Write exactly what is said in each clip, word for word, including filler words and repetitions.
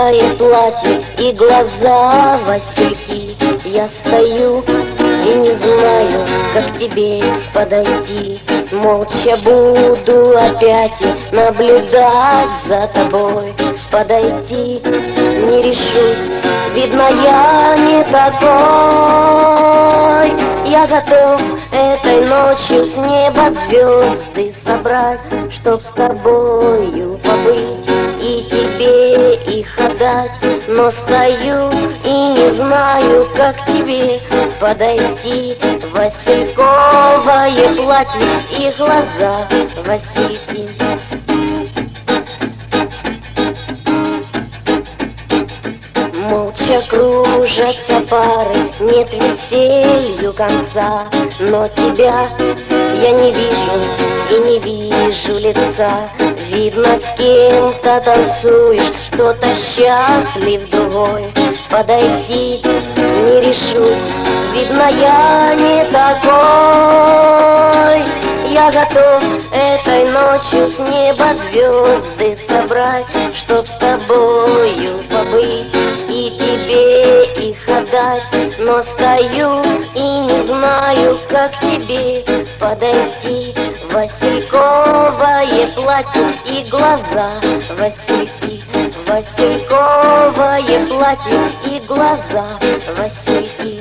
васильковое платье и глаза васильки. Я стою и не знаю, как к тебе подойти. Молча буду опять наблюдать за тобой. Подойти не решусь, видно, я не такой. Я готов этой ночью с неба звезды собрать, чтоб с тобою побыть и тебе их отдать. Но стою и не знаю, как к тебе подойти. Васильковое платье и глаза васильки. Молча кружатся пары, нет веселью конца. Но тебя я не вижу и не вижу лица. Видно, с кем-то танцуешь, кто-то счастлив другой. Подойти не решусь, видно, я не такой. Я готов этой ночью с неба звезды собрать, чтоб с тобою побыть и тебе их отдать. Но стою и не знаю, как к тебе подойти. Васильковое платье и глаза васильки. Васильковое платье и глаза васильки.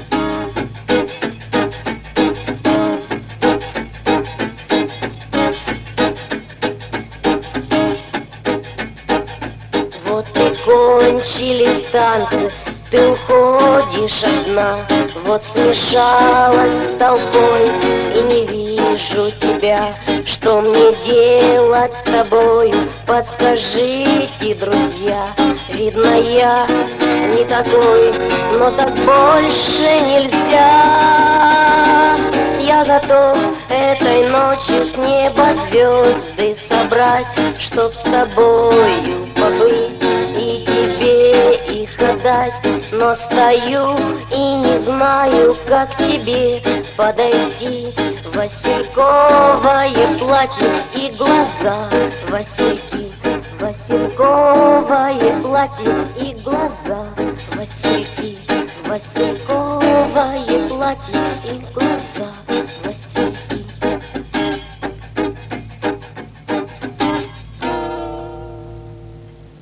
Вот и кончились танцы, ты уходишь одна. Вот смешалась с толпой и не вижу тебя. Что мне делать с тобою? Подскажите, друзья. Видно, я не такой, но так больше нельзя. Я готов этой ночью с неба звезды собрать, чтоб с тобою побыть и тебе их отдать. Но стою и не знаю, как к тебе подойти. Васильковое платье и глаза васильки. Васильковое платье и глаза